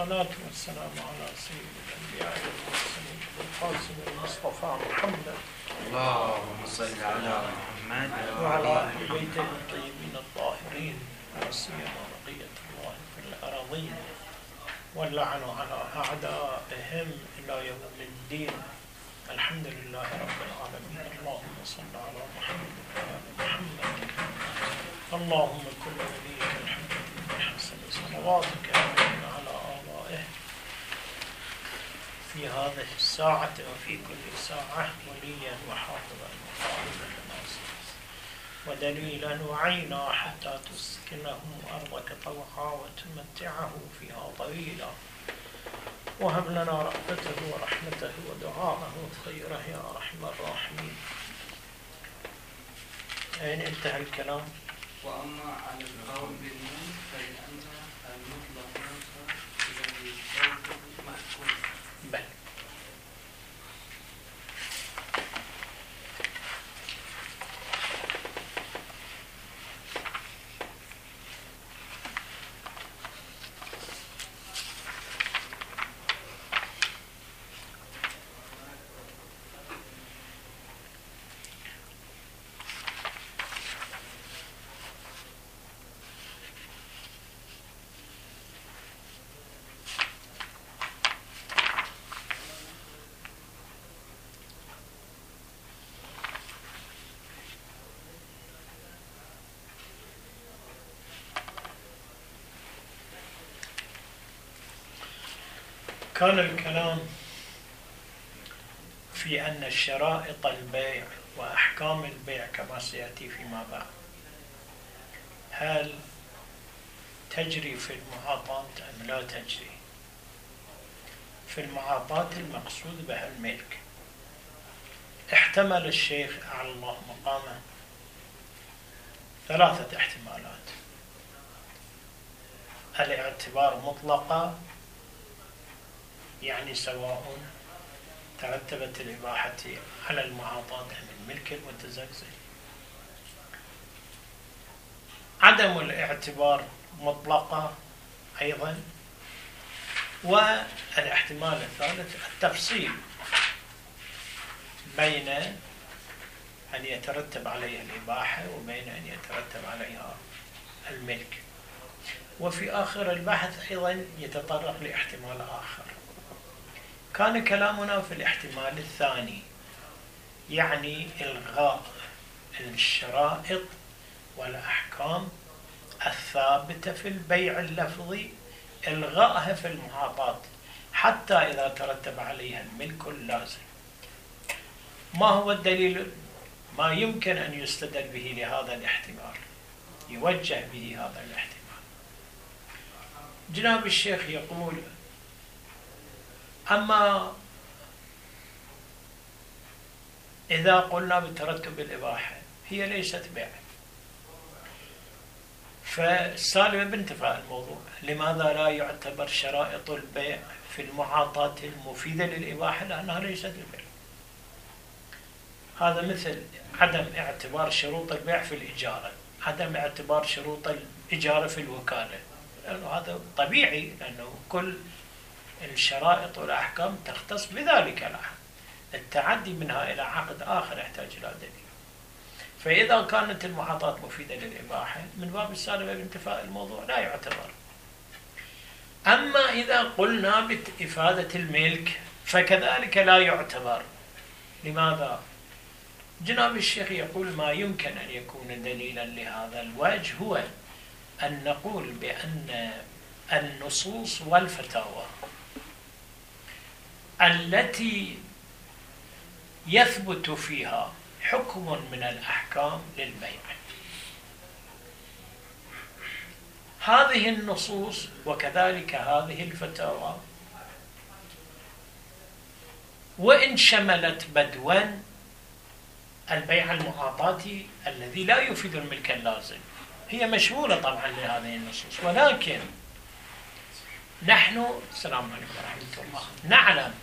والصلاة والسلام على سيد الأنبياء والمرسلين القاسم المصطفى محمد اللهم صل على محمد وعلى أهل بيته الطيبين الطاهرين وسيما بقية الله في الأراضين واللعن على أعدائهم إلى يوم الدين. الحمد لله رب العالمين. اللهم صل على محمد وآل محمد. اللهم كل وليك الحمد بحسن صلواتك على آبائه في هذه الساعة وفي كل ساعة وليا وحافظا وقائدا وناصرا ودليلا وعينا حتى تسكنه أرضك طوعا وتمتعه فيها طويلا وهب لنا رأفته ورحمته ودعاءه خيره يا أرحم الراحمين. أين انتهى الكلام؟ وأما على القول بالمن فلأن المطلق نفسه الذي قوله محكوم. بل كان الكلام في أن شرائط البيع وأحكام البيع كما سيأتي فيما بعد هل تجري في المعاطاة أم لا تجري؟ في المعاطاة المقصود بها الملك. احتمل الشيخ أعلى الله مقامه ثلاثة احتمالات: الاعتبار مطلقة، يعني سواء ترتبت الإباحة على المعاطاة من ملك المتزوج. عدم الاعتبار مطلقة أيضا. والاحتمال الثالث التفصيل بين أن يترتب عليها الإباحة وبين أن يترتب عليها الملك. وفي آخر البحث أيضا يتطرق لاحتمال آخر. كان كلامنا في الاحتمال الثاني، يعني إلغاء الشرائط والأحكام الثابتة في البيع اللفظي، إلغائها في المعاطاة حتى إذا ترتب عليها الملك اللازم. ما هو الدليل؟ ما يمكن أن يستدل به لهذا الاحتمال، يوجه به هذا الاحتمال. جناب الشيخ يقول: أما إذا قلنا بترتب الإباحة هي ليست بيع، فالسالم بانتفاء الموضوع. لماذا لا يعتبر شرائط البيع في المعاطاة المفيدة للإباحة؟ لأنها ليست البيع. هذا مثل عدم اعتبار شروط البيع في الإجارة، عدم اعتبار شروط الإجارة في الوكالة، لأنه هذا طبيعي، لأنه كل الشرائط والأحكام تختص بذلك العقد. التعدي منها إلى عقد آخر يحتاج إلى دليل. فإذا كانت المعاطاة مفيدة للإباحة من باب السالم بانتفاء الموضوع لا يعتبر. أما إذا قلنا بإفادة الملك فكذلك لا يعتبر. لماذا؟ جناب الشيخ يقول: ما يمكن أن يكون دليلا لهذا الوجه هو أن نقول بأن النصوص والفتاوى التي يثبت فيها حكم من الأحكام للبيع، هذه النصوص وكذلك هذه الفتاوى وإن شملت بدوا البيع المعاطاتي الذي لا يفيد الملك اللازم، هي مشمولة طبعا لهذه النصوص، ولكن نحن السلام عليكم ورحمة الله نعلم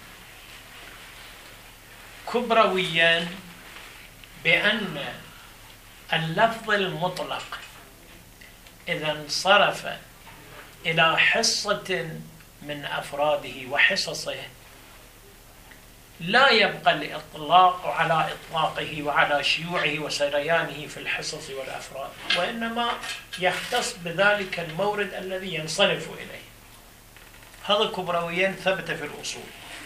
كبرويا بأن اللفظ المطلق إذا انصرف إلى حصة من أفراده وحصصه لا يبقى الإطلاق على إطلاقه وعلى شيوعه وسريانه في الحصص والأفراد، وإنما يختص بذلك المورد الذي ينصرف إليه. هذا كبرويا ثبت في الأصول.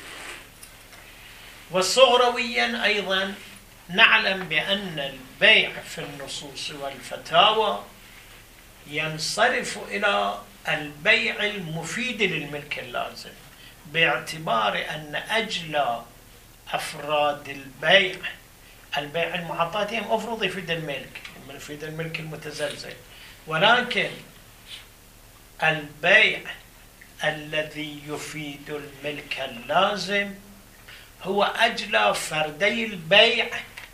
والصغرويا أيضا نعلم بأن البيع في النصوص والفتاوى ينصرف إلى البيع المفيد للملك اللازم، باعتبار أن أجلى أفراد البيع المعطات هم أفرض يفيد الملك المتزلزل، ولكن البيع الذي يفيد الملك اللازم هو أجلى فردي البيع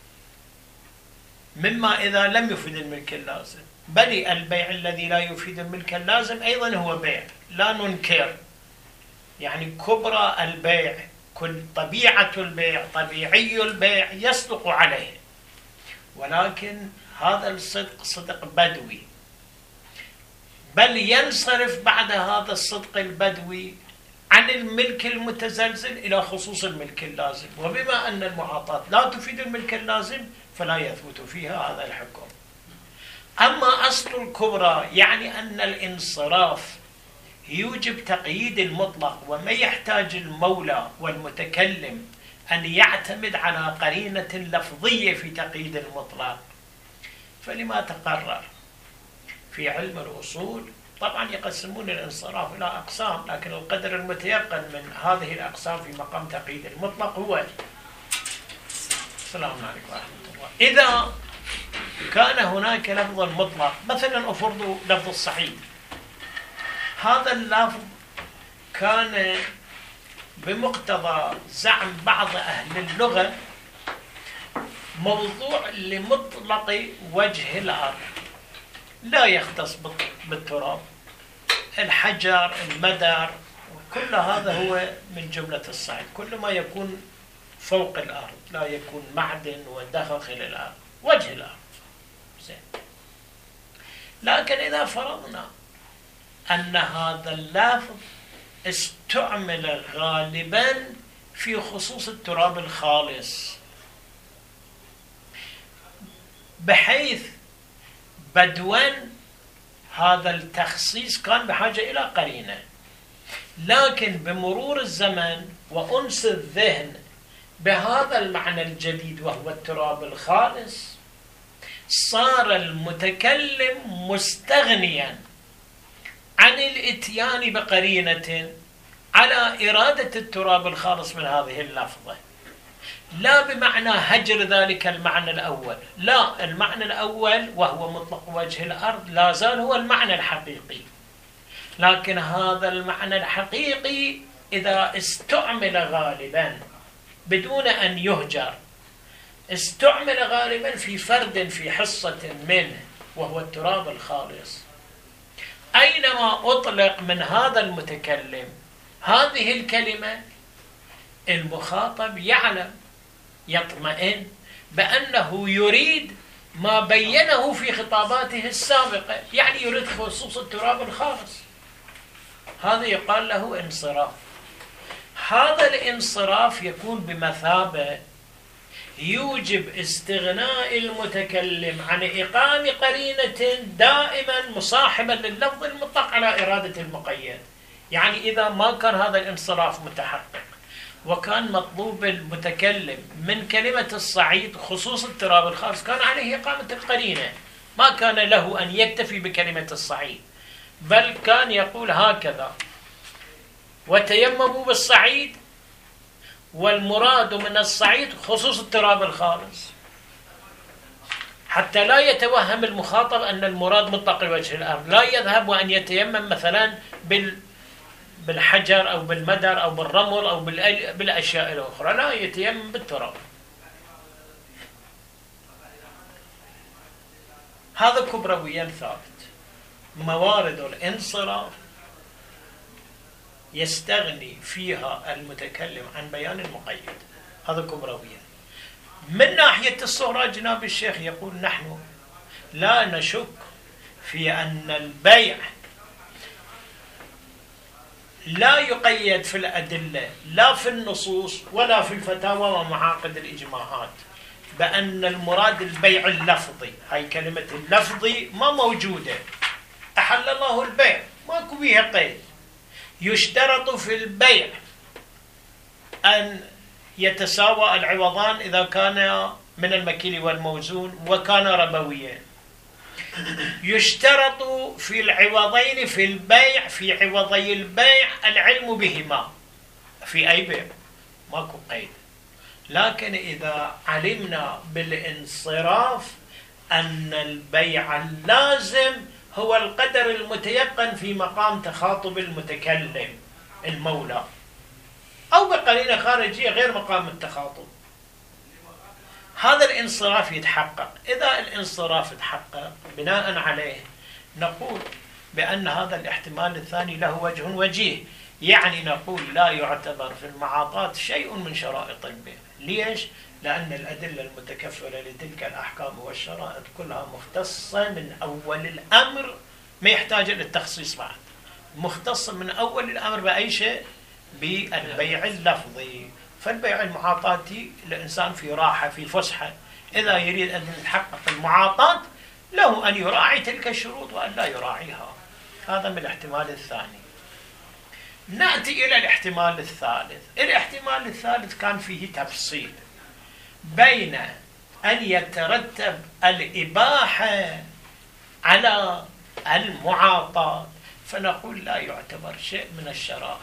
مما إذا لم يفيد الملك اللازم، بل البيع الذي لا يفيد الملك اللازم أيضا هو بيع لا ننكر، يعني كبرى البيع كل طبيعة البيع طبيعي البيع يصدق عليه، ولكن هذا الصدق صدق بدوي، بل ينصرف بعد هذا الصدق البدوي عن الملك المتزلزل إلى خصوص الملك اللازم، وبما أن المعاطاة لا تفيد الملك اللازم فلا يثبت فيها هذا الحكم. أما أصل الكبرى يعني أن الانصراف يوجب تقييد المطلق، وما يحتاج المولى والمتكلم أن يعتمد على قرينة لفظية في تقييد المطلق. فلما تقرر في علم الأصول، طبعا يقسمون الانصراف إلى أقسام، لكن القدر المتيقن من هذه الأقسام في مقام تقييد المطلق هو السلام عليكم ورحمة الله. إذا كان هناك لفظ مطلق، مثلا أفرض لفظ الصعيد، هذا اللفظ كان بمقتضى زعم بعض أهل اللغة موضوع لمطلق وجه الأرض، لا يختص بالتراب، الحجر، المدر، كل هذا هو من جملة الصعيد، كل ما يكون فوق الأرض، لا يكون معدن وداخل الأرض، وجه الأرض. زين. لكن إذا فرضنا أن هذا اللفظ استعمل غالبا في خصوص التراب الخالص، بحيث بدوا هذا التخصيص كان بحاجة إلى قرينة، لكن بمرور الزمن وأنس الذهن بهذا المعنى الجديد وهو التراب الخالص، صار المتكلم مستغنيا عن الاتيان بقرينة على إرادة التراب الخالص من هذه اللفظة، لا بمعنى هجر ذلك المعنى الأول، لا، المعنى الأول وهو مطلق وجه الأرض لا زال هو المعنى الحقيقي، لكن هذا المعنى الحقيقي إذا استعمل غالبا بدون أن يهجر، استعمل غالبا في فرد في حصة منه وهو التراب الخالص، أينما أطلق من هذا المتكلم هذه الكلمة المخاطب يعلم يطمئن بأنه يريد ما بينه في خطاباته السابقة، يعني يريد خصوص التراب الخالص، هذا يقال له انصراف. هذا الانصراف يكون بمثابة يوجب استغناء المتكلم عن إقام قرينة دائما مصاحبا لللفظ المطلق على إرادة المقيد، يعني إذا ما كان هذا الانصراف متحقق وكان مطلوب المتكلم من كلمة الصعيد خصوص التراب الخالص، كان عليه إقامة القرينة، ما كان له أن يكتفي بكلمة الصعيد، بل كان يقول هكذا: وتيمموا بالصعيد، والمراد من الصعيد خصوص التراب الخالص، حتى لا يتوهم المخاطب أن المراد مطلق وجه الأرض، لا يذهب وأن يتيمم مثلا بالحجر أو بالمدر أو بالرمل أو بالأشياء الأخرى، لا، يتيمم بالتراب. هذا كبرويا ثابت. موارد الانصراف يستغني فيها المتكلم عن بيان المقيد، هذا كبرويا. من ناحية الصغرى جناب الشيخ يقول: نحن لا نشك في أن البيع لا يقيد في الأدلة لا في النصوص ولا في الفتاوى ومعاقد الإجماعات بأن المراد البيع اللفظي. هاي كلمة اللفظي ما موجودة. أحل الله البيع ماكو بيها قيد. يشترط في البيع أن يتساوى العوضان إذا كان من المكيل والموزون وكان ربويا. يشترط في العوضين في البيع في عوضي البيع العلم بهما في أي بيع ماكو قيد. لكن إذا علمنا بالانصراف أن البيع اللازم هو القدر المتيقن في مقام تخاطب المتكلم المولى أو بقرينة خارجية غير مقام التخاطب، هذا الانصراف يتحقق. إذا الانصراف تحقق بناء عليه نقول بأن هذا الاحتمال الثاني له وجه وجيه، يعني نقول لا يعتبر في المعاطات شيء من شرائط البيع. ليش؟ لأن الأدلة المتكفلة لتلك الأحكام والشرائط كلها مختصة من أول الأمر، ما يحتاج للتخصيص بعد، مختصة من أول الأمر بأي شيء؟ بالبيع اللفظي. فالبيع المعاطاتي الإنسان في راحة في فسحة، إذا يريد أن يتحقق المعاطات له أن يراعي تلك الشروط وأن لا يراعيها. هذا من الاحتمال الثاني. نأتي إلى الاحتمال الثالث. الاحتمال الثالث كان فيه تفصيل بين أن يترتب الإباحة على المعاطات، فنقول لا يعتبر شيء من الشرائط.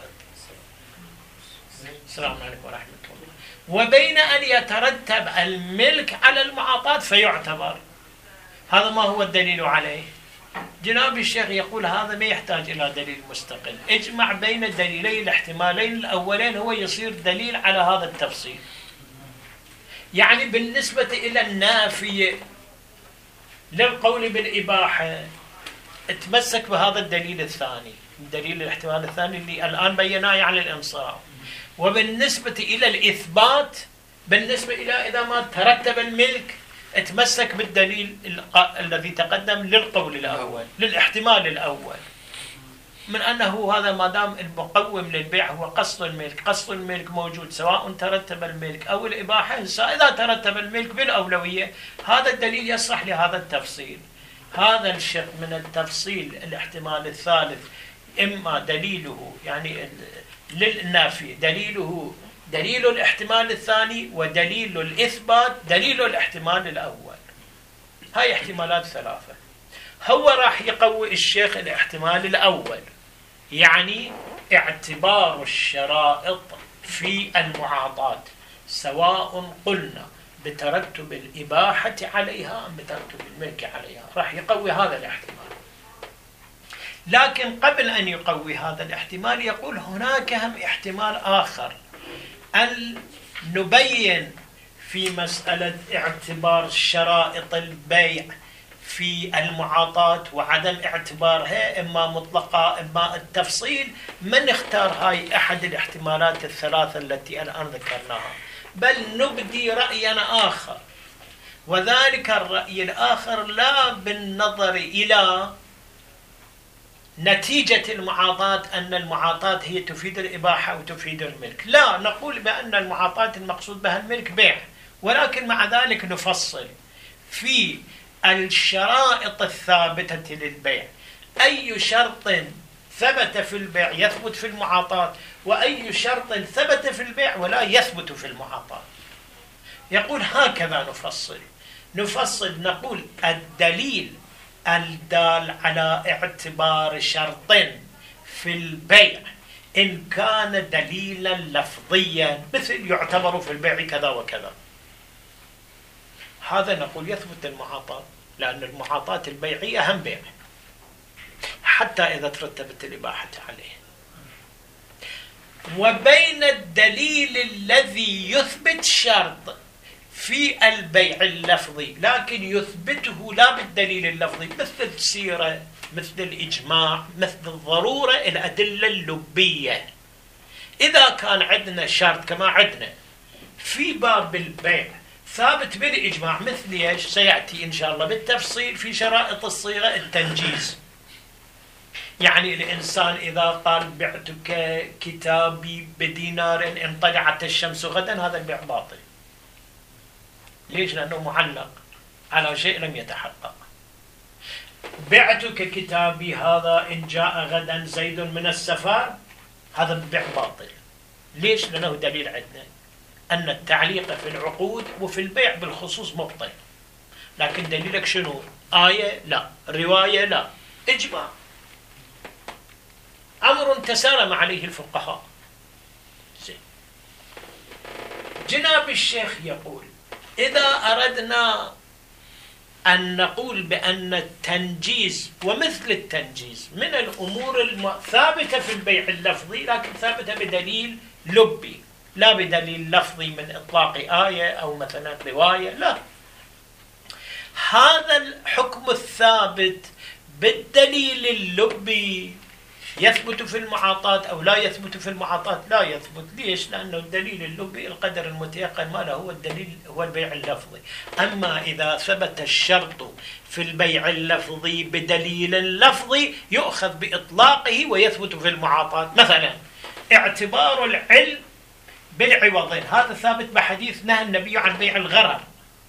السلام عليكم ورحمة الله. وبين أن يترتب الملك على المعاطات فيعتبر. هذا ما هو الدليل عليه؟ جناب الشيخ يقول هذا ما يحتاج إلى دليل مستقل، اجمع بين دليلي الاحتمالين الأولين هو يصير دليل على هذا التفصيل. يعني بالنسبة إلى النافية للقول بالإباحة اتمسك بهذا الدليل الثاني، دليل الاحتمال الثاني اللي الآن بيناه على الانصراف. وبالنسبة إلى الإثبات، بالنسبة إلى إذا ما ترتب الملك اتمسك بالدليل الذي تقدم للقول الأول، للاحتمال الأول، من أنه هذا ما دام المقوم للبيع هو قصد الملك، قصد الملك موجود سواء ترتب الملك أو الإباحة. إذا ترتب الملك بالأولوية هذا الدليل يصلح لهذا التفصيل. هذا الشق من التفصيل الاحتمال الثالث إما دليله يعني للنافي دليله دليل الاحتمال الثاني، ودليل الإثبات دليل الاحتمال الأول. هاي احتمالات ثلاثة. هو راح يقوي الشيخ الاحتمال الأول، يعني اعتبار الشرائط في المعاطات سواء قلنا بترتب الإباحة عليها أم بترتب الملك عليها، راح يقوي هذا الاحتمال. لكن قبل أن يقوي هذا الاحتمال يقول هناك هم احتمال آخر، أن نبين في مسألة اعتبار شرائط البيع في المعاطات وعدم اعتبارها إما مطلقة إما التفصيل. من اختار هاي أحد الاحتمالات الثلاثة التي الآن ذكرناها، بل نبدي رأينا آخر، وذلك الرأي الآخر لا بالنظر إلى نتيجة المعاطات أن المعاطات هي تفيد الإباحة وتفيد الملك، لا، نقول بأن المعاطات المقصود بها الملك بيع، ولكن مع ذلك نفصل في الشرائط الثابتة للبيع، أي شرط ثبت في البيع يثبت في المعاطات، وأي شرط ثبت في البيع ولا يثبت في المعاطات. يقول هكذا نفصل نقول الدليل الدال على اعتبار شرط في البيع إن كان دليلا لفظيا مثل يعتبر في البيع كذا وكذا، هذا نقول يثبت المعاطاة، لأن المعاطاة البيعية أهم بيع حتى إذا ترتبت الإباحة عليه. وبين الدليل الذي يثبت شرط في البيع اللفظي لكن يثبته لا بالدليل اللفظي مثل السيرة مثل الإجماع مثل الضرورة الأدلة اللبية، إذا كان عندنا شرط كما عندنا في باب البيع ثابت بالإجماع مثل ايش؟ سيأتي إن شاء الله بالتفصيل في شرائط الصيغة التنجيز. يعني الإنسان إذا قال بعتك كتابي بدينار إن طلعت الشمس غدا، هذا البيع باطل. ليش؟ لأنه معلق على شيء لم يتحقق. بعتك كتابي هذا إن جاء غدا زيد من السفر، هذا البيع باطل. ليش؟ لأنه دليل عندنا أن التعليق في العقود وفي البيع بالخصوص مبطل. لكن دليلك شنو؟ آية؟ لا. رواية؟ لا. إجماع. أمر تسالم عليه الفقهاء. جناب الشيخ يقول: إذا أردنا أن نقول بأن التنجيز ومثل التنجيز من الأمور الثابتة في البيع اللفظي، لكن ثابتة بدليل لبي لا بدليل لفظي من إطلاق آية أو مثلا رواية، لا. هذا الحكم الثابت بالدليل اللبي يثبت في المعاطاة أو لا يثبت في المعاطاة؟ لا يثبت. ليش؟ لأنه الدليل اللبي القدر المتيقن ما له هو الدليل، هو البيع اللفظي. أما إذا ثبت الشرط في البيع اللفظي بدليل لفظي يؤخذ بإطلاقه ويثبت في المعاطاة. مثلا اعتبار العلم بالعوضين، هذا ثابت بحديث نهى النبي عن بيع الغرر.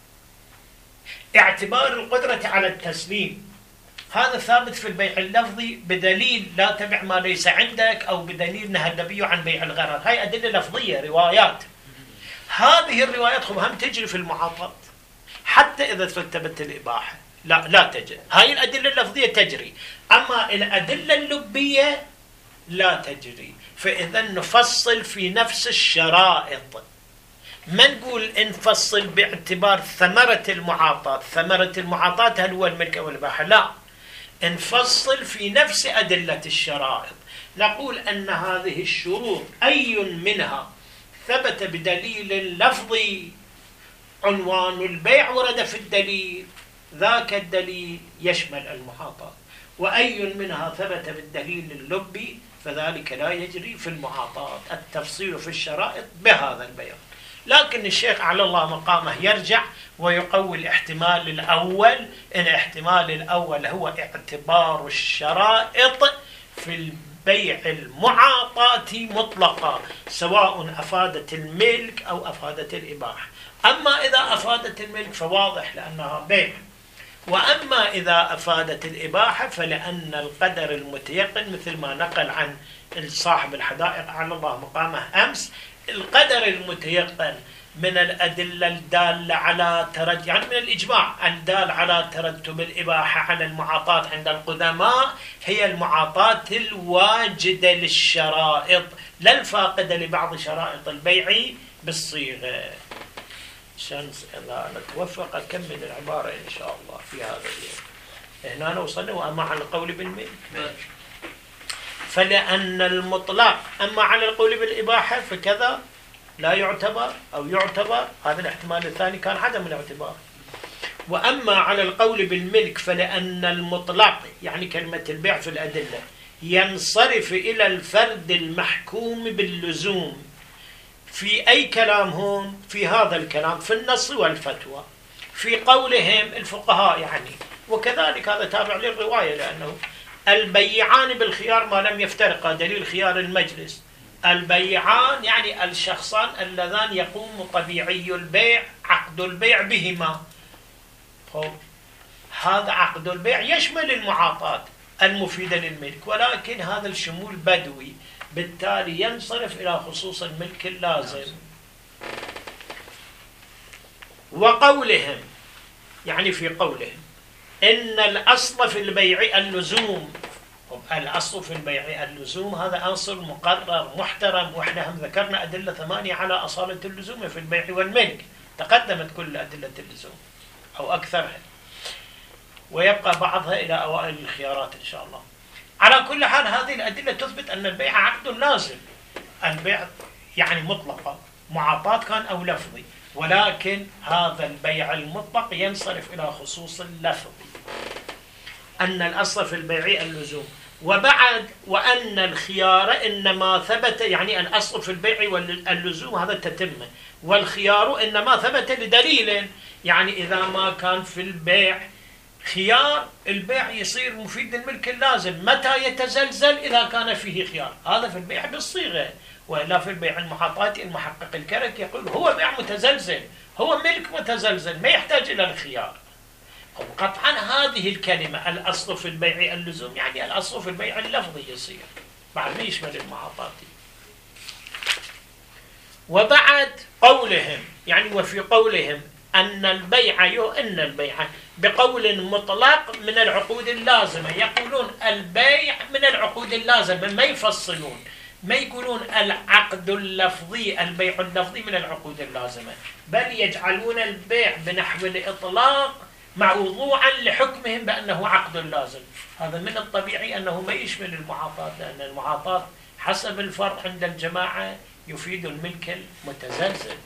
اعتبار القدرة على التسليم، هذا ثابت في البيع اللفظي بدليل لا تبع ما ليس عندك، أو بدليل نهى النبي عن بيع الغرر. هاي أدلة لفظية، روايات. هذه الروايات هم تجري في المعاطاة حتى إذا ثبتت الإباحة لا تجري. هاي الأدلة اللفظية تجري، أما الأدلة اللبية لا تجري. فإذا نفصل في نفس الشرائط، ما نقول نفصل باعتبار ثمرة المعاطاة. ثمرة المعاطاة هل هو الملك أو الإباحة؟ لا، نفصل في نفس أدلة الشرائط. نقول أن هذه الشروط أي منها ثبت بدليل لفظي، عنوان البيع ورد في الدليل، ذاك الدليل يشمل المعاطاة. وأي منها ثبت بالدليل اللبي فذلك لا يجري في المعاطاة. التفصيل في الشرائط بهذا البيان. لكن الشيخ على الله مقامه يرجع ويقوي الاحتمال الأول. الاحتمال الأول هو اعتبار الشرائط في البيع المعاطاة مطلقة، سواء أفادت الملك أو أفادت الإباحة. أما إذا أفادت الملك فواضح لأنها بيع، وأما إذا أفادت الإباحة فلأن القدر المتيقن مثل ما نقل عن صاحب الحدائق على الله مقامه أمس، القدر المتيقن من الأدلة الدالة على يعني من الإجماع الدال على ترتب الإباحة على المعاطاة عند القدماء هي المعاطاة الواجدة للشرائط، لا الفاقدة لبعض شرائط البيع بالصيغة. عشان إذا نتوفق أكمل العبارة إن شاء الله في هذا اليوم. هنا وصلنا. وأما على القول بالملك فلأن المطلق، أما على القول بالإباحة فكذا لا يعتبر أو يعتبر، هذا الاحتمال الثاني كان عدم الاعتبار. وأما على القول بالملك فلأن المطلق، يعني كلمة البيع في الأدلة، ينصرف إلى الفرد المحكوم باللزوم. في أي كلام هون؟ في هذا الكلام في النص والفتوى، في قولهم الفقهاء يعني. وكذلك هذا تابع للرواية، لأنه البيعان بالخيار ما لم يفترقا، دليل خيار المجلس. البيعان يعني الشخصان اللذان يقوم طبيعي البيع عقد البيع بهما. هذا عقد البيع يشمل المعاطاة المفيدة للملك، ولكن هذا الشمول بدوي، بالتالي ينصرف إلى خصوص الملك اللازم. وقولهم يعني في قولهم إن الأصل في البيع اللزوم. الأصل في البيع اللزوم، هذا أصل مقرر محترم، وإحنا هم ذكرنا أدلة 8 على أصالة اللزوم في البيع والملك، تقدمت كل أدلة اللزوم أو أكثرها، ويبقى بعضها إلى أوائل الخيارات إن شاء الله. على كل حال هذه الأدلة تثبت أن البيع عقد لازم. البيع يعني مطلقة، معاطاة كان أو لفظي، ولكن هذا البيع المطلق ينصرف إلى خصوص اللفظي. أن الأصل في البيع اللزوم. وبعد وأن الخيار إنما ثبت، يعني الأصل في البيع واللزوم هذا تتمه، والخيار إنما ثبت لدليل، يعني إذا ما كان في البيع خيار البيع يصير مفيد للملك اللازم متى يتزلزل إذا كان فيه خيار. هذا في البيع بالصيغة، وإلا في البيع المحاطاتي المحقق الكرك يقول هو بيع متزلزل، هو ملك متزلزل ما يحتاج إلى الخيار. وقطعا هذه الكلمة الأصل في البيع اللزوم، يعني الأصل في البيع اللفظي يصير بعد ما يشمل المحاطاتي. وبعد قولهم يعني وفي قولهم أن البيع بقول مطلق من العقود اللازمة، يقولون البيع من العقود اللازمة، ما يفصلون، ما يقولون العقد اللفظي البيع اللفظي من العقود اللازمة، بل يجعلون البيع بنحو الإطلاق موضوعا لحكمهم بأنه عقد لازم. هذا من الطبيعي أنه ما يشمل المعاطاة، لأن المعاطاة حسب الفرق عند الجماعة يفيد الملك المتزلزل.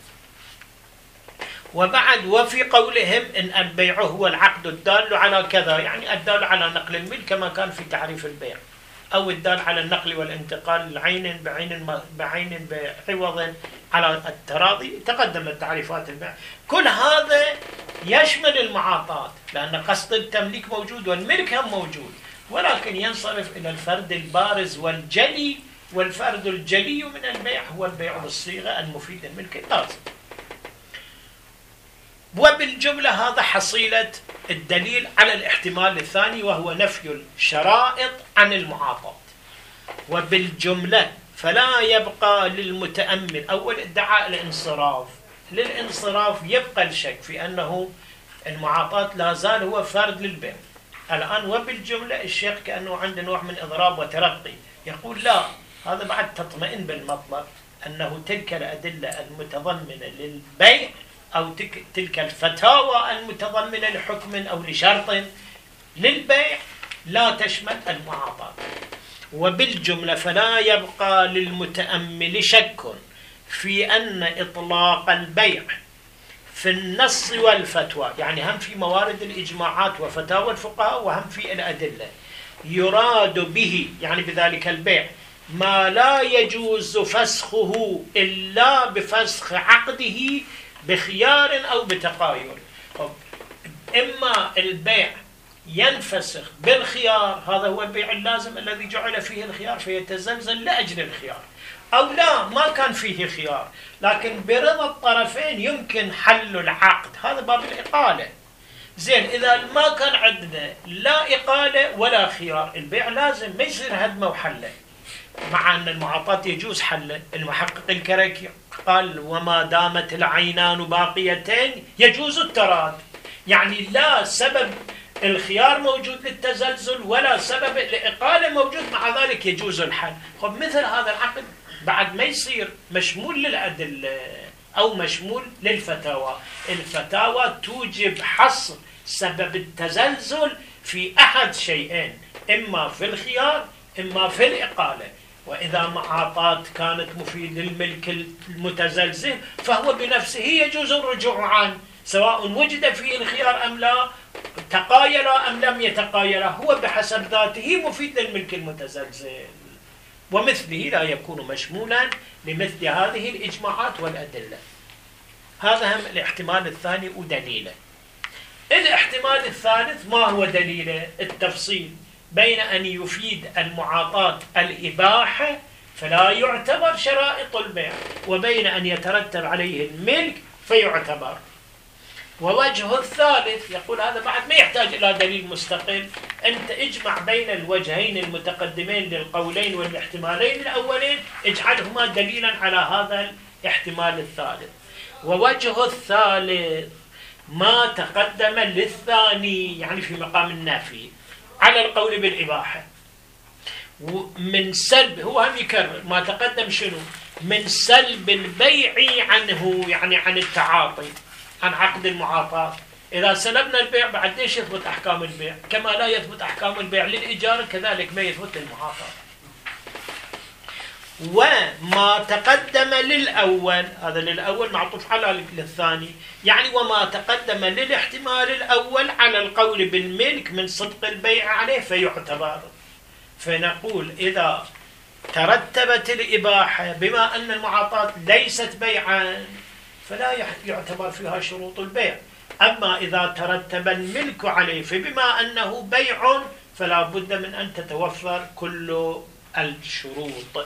وبعد وفي قولهم إن البيع هو العقد الدال على كذا، يعني الدال على نقل الملك كما كان في تعريف البيع، أو الدال على النقل والانتقال عين بعين بعوض على التراضي، تقدمت تعريفات البيع. كل هذا يشمل المعاطاة لأن قصد التمليك موجود والملك هم موجود، ولكن ينصرف إلى الفرد البارز والجلي، والفرد الجلي من البيع هو البيع بالصيغة المفيدة للملك اللازم. وبالجملة هذا حصيلة الدليل على الاحتمال الثاني وهو نفي الشرائط عن المعاطاة. وبالجملة فلا يبقى للمتأمل أول ادعاء الانصراف، للانصراف يبقى الشك في أنه المعاطاة لا زال هو فرد للبيع. الآن وبالجملة الشيخ كأنه عنده نوع من إضراب وترقي، يقول لا، هذا بعد تطمئن بالمطلب أنه تلك الأدلة المتضمنة للبيع أو تلك الفتاوى المتضمنة لحكم أو لشرط للبيع لا تشمل المعاطاة. وبالجملة فلا يبقى للمتأمل شك في أن إطلاق البيع في النص والفتوى، يعني هم في موارد الإجماعات وفتاوى الفقهاء وهم في الأدلة، يراد به يعني بذلك البيع ما لا يجوز فسخه إلا بفسخ عقده بخيار أو بتقايل. إما البيع ينفسخ بالخيار، هذا هو البيع اللازم الذي جعل فيه الخيار فيتزلزل لأجل الخيار، أو لا ما كان فيه خيار لكن برضا الطرفين يمكن حل العقد، هذا باب الإقالة. زين إذا ما كان عندنا لا إقالة ولا خيار البيع لازم ما يصير هدمه وحله، مع أن المعاطاة يجوز حله. المحقق الكركي قال وما دامت العينان باقيتين يجوز التراد، يعني لا سبب الخيار موجود للتزلزل ولا سبب الإقالة موجود، مع ذلك يجوز الحل. خب مثل هذا العقد بعد ما يصير مشمول للأدلة أو مشمول للفتاوى. الفتاوى توجب حصر سبب التزلزل في أحد شيئين، إما في الخيار إما في الإقالة. وإذا معاطاة كانت مفيد للملك المتزلزل فهو بنفسه يجوز الرجوع عنه، سواء وجد فيه الخيار أم لا، تقايل أم لم يتقايل، هو بحسب ذاته مفيد للملك المتزلزل، ومثله لا يكون مشمولا لمثل هذه الإجماعات والأدلة. هذا هم الاحتمال الثاني ودليله. الاحتمال الثالث ما هو دليله؟ التفصيل بين أن يفيد المعاطاة الإباحة فلا يعتبر شرائط البيع، وبين أن يترتب عليه الملك فيعتبر. ووجه الثالث يقول هذا بعد ما يحتاج إلى دليل مستقل، أنت اجمع بين الوجهين المتقدمين للقولين والاحتمالين الأولين اجعلهما دليلا على هذا الاحتمال الثالث. ووجه الثالث ما تقدم للثاني يعني في مقام النافي على القول بالإباحة، من سلب، هو هم يكرر ما تقدم شنو؟ من سلب البيع عنه، يعني عن التعاطي، عن عقد المعاطاة. إذا سلبنا البيع بعد ليش يثبت أحكام البيع؟ كما لا يثبت أحكام البيع للإجارة كذلك ما يثبت للمعاطاة. وما تقدم للأول، هذا للأول معطوف على للثاني، يعني وما تقدم للاحتمال الأول على القول بالملك من صدق البيع عليه فيعتبر. فنقول إذا ترتبت الإباحة بما أن المعاطاة ليست بيعا فلا يعتبر فيها شروط البيع. أما إذا ترتب الملك عليه فبما أنه بيع فلا بد من أن تتوفر كل الشروط.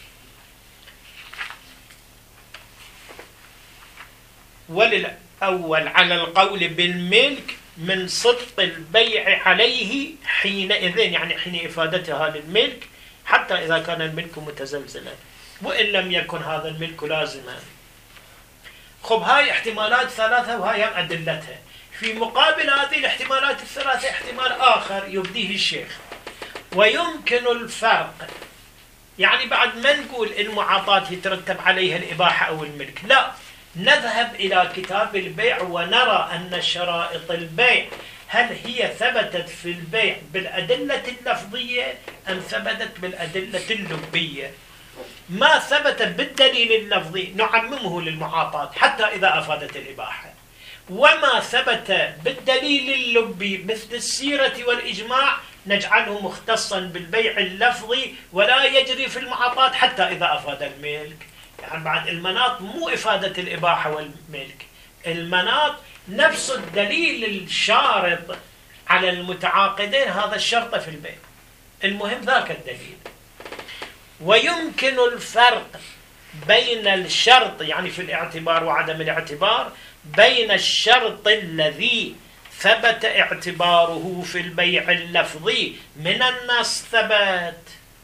وللأول على القول بالملك من صدق البيع عليه حينئذ، يعني حين إفادتها للملك، حتى إذا كان الملك متزلزلا وإن لم يكن هذا الملك لازما. خب هاي احتمالات ثلاثة وهاي أدلتها. في مقابل هذه الاحتمالات الثلاثة احتمال آخر يبديه الشيخ، ويمكن الفرق. يعني بعد ما نقول المعاطاة يترتب عليها الإباحة أو الملك، لا، نذهب إلى كتاب البيع ونرى أن شرائط البيع هل هي ثبتت في البيع بالأدلة اللفظية أم ثبتت بالأدلة اللبية. ما ثبت بالدليل اللفظي نعممه للمعاطاة حتى إذا أفادت الإباحة، وما ثبت بالدليل اللبي مثل السيرة والإجماع نجعله مختصا بالبيع اللفظي ولا يجري في المعاطاة حتى إذا أفاد الملك. يعني بعد المناط مو إفادة الإباحة والملك، المناط نفس الدليل الشارط على المتعاقدين، هذا الشرط في البيع، المهم ذاك الدليل. ويمكن الفرق بين الشرط، يعني في الاعتبار وعدم الاعتبار، بين الشرط الذي ثبت اعتباره في البيع اللفظي من النص ثبت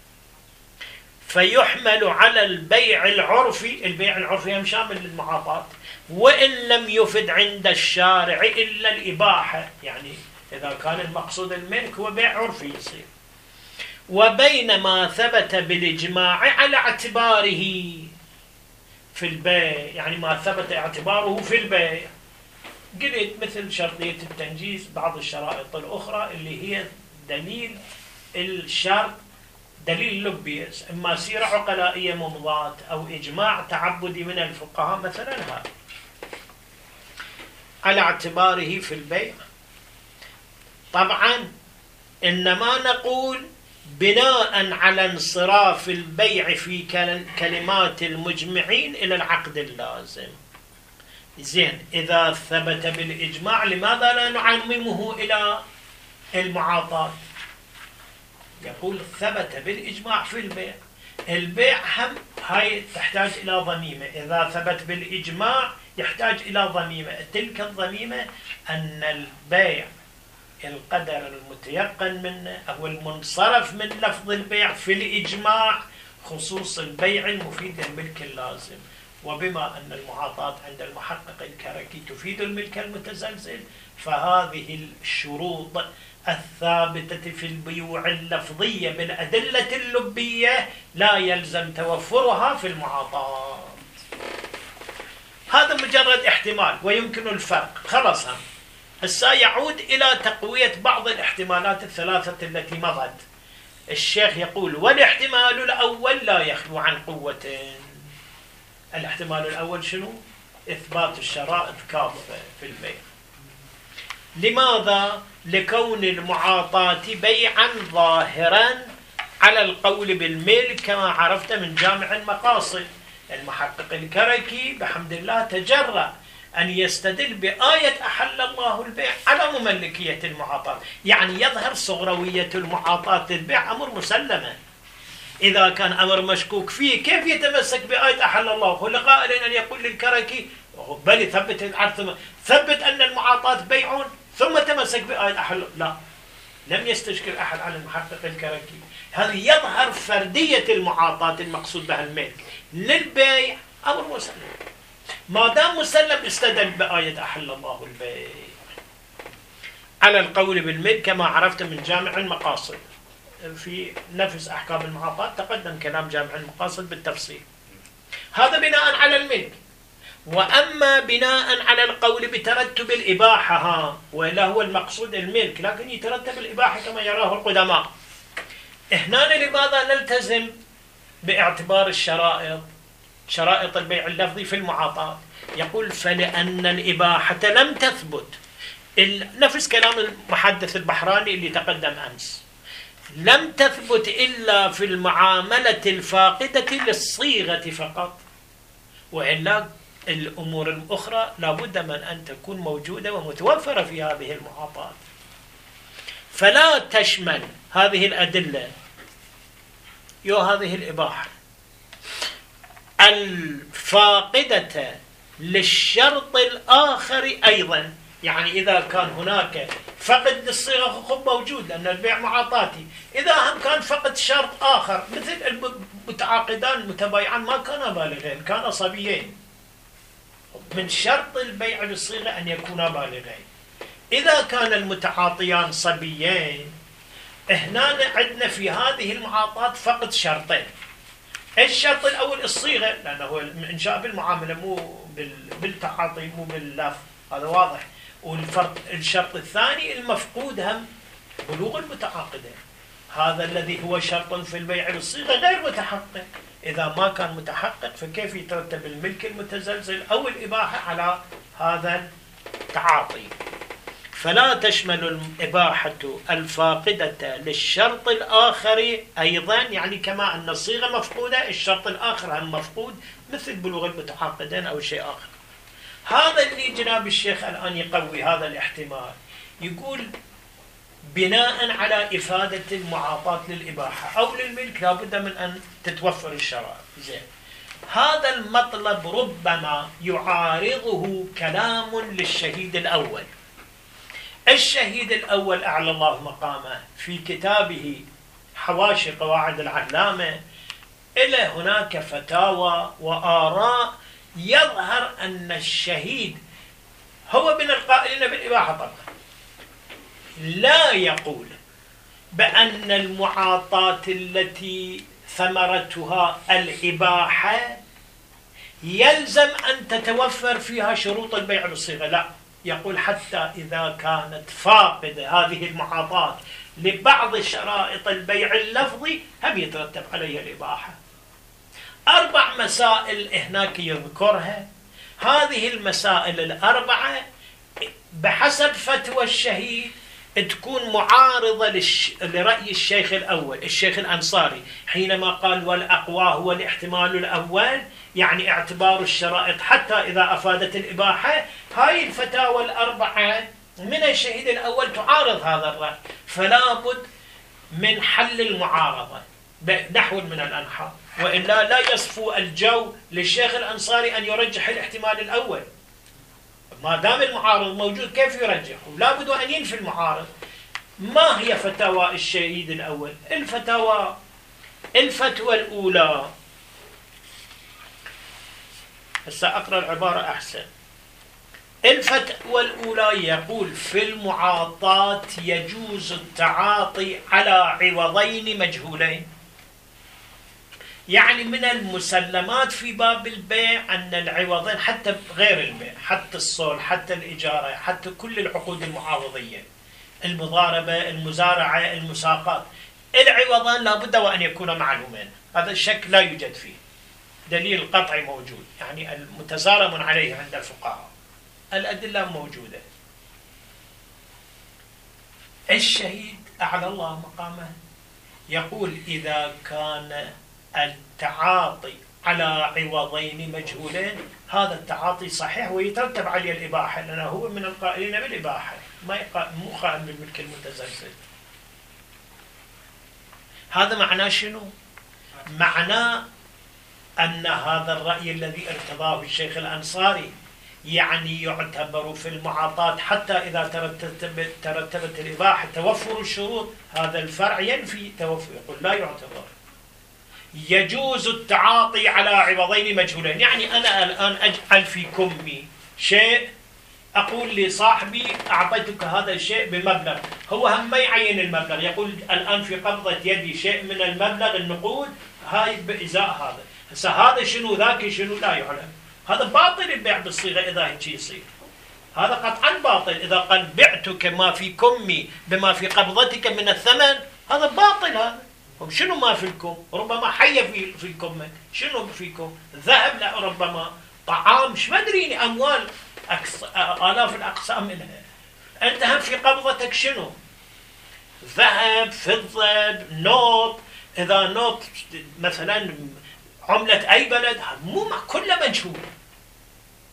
فيحمل على البيع العرفي، البيع العرفي هم شامل للمعاطاة، وإن لم يفد عند الشارع إلا الإباحة، يعني إذا كان المقصود الملك هو بيع عرفي يصير. وبين ما ثبت بالإجماع على اعتباره في البيع، يعني ما ثبت اعتباره في البيع، قلت مثل شرطية التنجيز، بعض الشرائط الأخرى اللي هي دليل الشرط دليل لبي، إما سيرة عقلائية ممضاة أو إجماع تعبدي من الفقهاء مثلا، هذا على اعتباره في البيع. طبعا إنما نقول بناء على انصراف البيع في كلمات المجمعين إلى العقد اللازم. زين، إذا ثبت بالإجماع لماذا لا نعممه إلى المعاطاة؟ يقول ثبت بالإجماع في البيع، البيع هم هاي تحتاج إلى ضميمة، إذا ثبت بالإجماع يحتاج إلى ضميمة، تلك الضميمة أن البيع القدر المتيقن منه أو المنصرف من لفظ البيع في الإجماع خصوص البيع المفيد للملك اللازم. وبما أن المعاطاة عند المحقق الكركي تفيد الملك المتزلزل، فهذه الشروط الثابتة في البيوع اللفظية بالأدلة اللبية لا يلزم توفرها في المعاطاة. هذا مجرد احتمال ويمكن الفرق. خلاص، هسه يعود إلى تقوية بعض الاحتمالات الثلاثة التي مضت. الشيخ يقول والاحتمال الأول لا يخلو عن قوتين. الاحتمال الأول شنو؟ إثبات الشرائط كافة في البيع. لماذا؟ لكون المعاطاة بيعا ظاهرا على القول بالملك كما عرفت من جامع المقاصد. المحقق الكركي بحمد الله تجرأ أن يستدل بآية أحل الله البيع على مملكية المعاطاة، يعني يظهر صغروية المعاطاة للبيع أمر مسلمة. إذا كان أمر مشكوك فيه كيف يتمسك بآية أحل الله؟ هو لقائل أن يقول للكركي بل ثبت أن المعاطاة بيع ثم تمسك بآية أحل. لا، لم يستشكل أحد على المحقق الكركي. هذا يظهر فردية المعاطاة المقصود بها الملك للبيع أمر مسلم. ما دام مسلم استدل بآية أحل الله البيع على القول بالملك كما عرفت من جامع المقاصد. في نفس أحكام المعاطاة تقدم كلام جامع المقاصد بالتفصيل. هذا بناء على الملك. وأما بناء على القول بترتب الإباحة، ولا هو المقصود الملك لكن يترتب الإباحة كما يراه القدماء، هنا لماذا نلتزم باعتبار الشرائط، شرائط البيع اللفظي في المعاطاة؟ يقول فلأن الإباحة لم تثبت، نفس كلام المحدث البحراني اللي تقدم أمس، لم تثبت إلا في المعاملة الفاقدة للصيغة فقط، وإلا الأمور الأخرى لابد من أن تكون موجودة ومتوفرة في هذه المعاطات. فلا تشمل هذه الأدلة هذه الإباحة الفاقدة للشرط الآخر أيضا. يعني إذا كان هناك فقد للصيغة خب موجود لأن البيع معاطاتي، إذا هم كان فقد شرط آخر مثل المتعاقدان المتبايعان ما كانا بالغين، كانا صبيين، من شرط البيع بالصيغة أن يكونا بالغين. إذا كان المتعاطيان صبيين، هنا عندنا في هذه المعاطات فقد شرطين. الشرط الأول الصيغة، لأنه هو إنشاء بالمعاملة مو بالتعاطي مو باللف، هذا واضح. والشرط الثاني المفقود هم بلوغ المتعاقدين، هذا الذي هو شرط في البيع بالصيغة غير متحقق. إذا ما كان متحقق فكيف يترتب الملك المتزلزل أو الإباحة على هذا التعاطي؟ فلا تشمل الإباحة الفاقدة للشرط الآخر أيضا، يعني كما أن الصيغة مفقودة الشرط الآخر هم مفقود مثل بلوغ المتعاقدين أو شيء آخر. هذا اللي جناب الشيخ الآن يقوي هذا الاحتمال، يقول بناء على إفادة المعاطاة للإباحة أو للملك لابد من أن تتوفر الشرائط. زين، هذا المطلب ربما يعارضه كلام للشهيد الأول. الشهيد الأول أعلى الله مقامه في كتابه حواشي قواعد العلامة إلى هناك فتاوى وآراء يظهر أن الشهيد هو من القائلين بالإباحة طبعا، لا يقول بأن المعاطاة التي ثمرتها الإباحة يلزم أن تتوفر فيها شروط البيع بالصيغة، لا، يقول حتى إذا كانت فاقدة هذه المعاطاة لبعض شرائط البيع اللفظي هم يترتب عليها الإباحة. 4 مسائل هناك يذكرها، هذه المسائل ال4 بحسب فتوى الشهيد تكون معارضة لرأي الشيخ الأول الشيخ الأنصاري حينما قال والأقوى هو الاحتمال الأول، يعني اعتبار الشرائط حتى إذا أفادت الإباحة. هاي الفتاوى ال4 من الشهيد الأول تعارض هذا الرأي، فلا بد من حل المعارضة نحو من الأنحاء، وإلا لا يصفو الجو للشيخ الأنصاري أن يرجح الاحتمال الأول. ما دام المعارض موجود كيف يرجح؟ لا بد أن ينفي المعارض. ما هي فتاوى الشهيد الأول؟ الفتوى الأولى، هسه أقرأ العبارة أحسن. الفتوى الأولى يقول في المعاطاة يجوز التعاطي على عوضين مجهولين. يعني من المسلمات في باب البيع أن العوضين حتى غير البيع، حتى الصلح، حتى الإجارة، حتى كل العقود المعاوضية، المضاربة، المزارعة، المساقات، العوضان لابد وأن يكون معلومين، هذا الشك لا يوجد فيه، دليل قطعي موجود، يعني المتزارم عليه عند الفقهاء، الأدلة موجودة. الشهيد أعلى الله مقامه يقول إذا كان التعاطي على عوضين مجهولين هذا التعاطي صحيح ويترتب عليه الإباحة، لأنه هو من القائلين بالإباحة، مو قائم بالملك المتزلزل. هذا معناه شنو؟ معناه أن هذا الرأي الذي ارتضاه الشيخ الأنصاري يعني يعتبر في المعاطاة حتى إذا ترتبت الإباحة توفر الشروط، هذا الفرع ينفي توفر، يقول لا يعتبر. يجوز التعاطي على عوضين مجهولين، يعني أنا الآن أجعل في كمي شيء، أقول لصاحبي أعطيتك هذا الشيء بمبلغ، هو هم ما يعين المبلغ، يقول الآن في قبضة يدي شيء من المبلغ النقود، هاي بإزاء هذا، هسه هذا شنو ذاك شنو لا يعلم، هذا باطل البيع بالصيغة إذا هيك يصير، هذا قطعا باطل. إذا قال بعتك ما في كمي بما في قبضتك من الثمن، هذا باطل. هذا شنو ما فيكم؟ ربما حي في كمك، شنو فيكم؟ ذهب، لا ربما طعام، مش مدريني أموال آلاف الأقسام منها، أنت هم في قبضتك شنو؟ ذهب، فضة، نوط، إذا نوط مثلا عملة أي بلد، مو كله مجهول،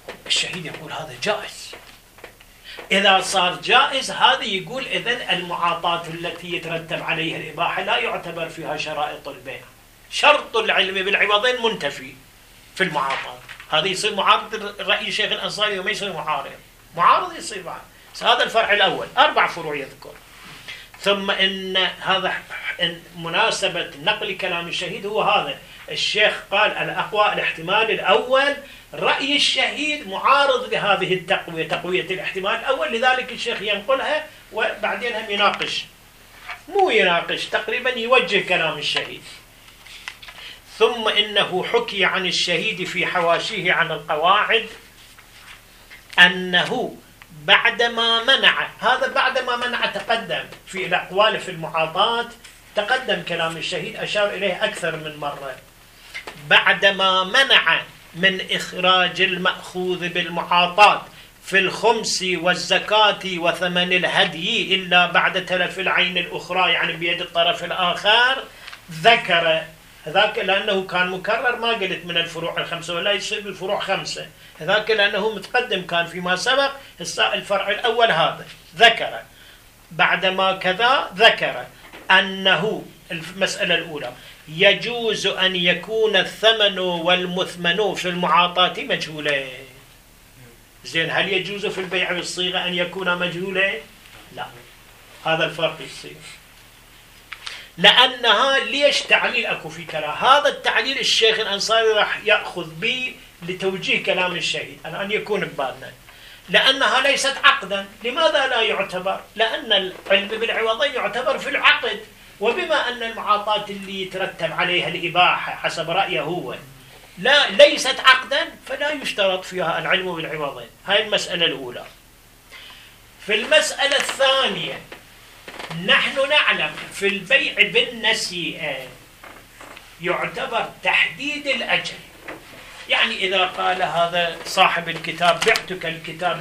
الشهيد يقول هذا جائز. إذا صار جائز هذا يقول إذن المعاطاة التي يترتب عليها الإباحة لا يعتبر فيها شرائط البيع. شرط العلم بالعوضين منتفي في المعاطاة. هذا يصير معارض رأي الشيخ الأنصاري وما يصير معارض يصير بعد. هذا الفرع الأول. 4 فروع يذكر. ثم إن هذا مناسبة نقل كلام الشهيد هو هذا. الشيخ قال الأقوى الاحتمال الأول، رأي الشهيد معارض لهذه التقوية، تقوية الاحتمال الأول، لذلك الشيخ ينقلها وبعدين هم يناقش، مو يناقش، تقريبا يوجه كلام الشهيد. ثم إنه حكي عن الشهيد في حواشيه عن القواعد أنه بعدما منع، هذا بعدما منع تقدم في الأقوال في المعاطاة، تقدم كلام الشهيد أشار إليه أكثر من مرة. بعدما منع من إخراج المأخوذ بالمعاطاة في الخمس والزكاة وثمن الهدي إلا بعد تلف العين الأخرى، يعني بيد الطرف الآخر، ذكر هذاك لأنه كان مكرر، ما قلت من الفروع الخمسة ولا يصير بالفروع 5، هذاك لأنه متقدم كان فيما سبق. الفرع الأول هذا ذكر بعدما كذا، ذكر أنه المسألة الأولى يجوز أن يكون الثمن والمثمن في المعاطاة مجهولين. زين، هل يجوز في البيع بالصيغة أن يكون مجهولين؟ لا، هذا الفرق يصير. لأنها ليش تعليل أكو في كلام، هذا التعليل الشيخ الأنصاري راح يأخذ به لتوجيه كلام الشهيد الآن يكون ببالنا. لأنها ليست عقدا. لماذا لا يعتبر؟ لأن العلم بالعوضين يعتبر في العقد، وبما أن المعاطاة اللي يترتب عليها الإباحة حسب رأيه هو ليست عقدا، فلا يشترط فيها العلم بالعوضين. هاي المسألة الأولى. في المسألة الثانية، نحن نعلم في البيع بالنسيئة يعتبر تحديد الأجل. يعني إذا قال هذا صاحب الكتاب بعتك الكتاب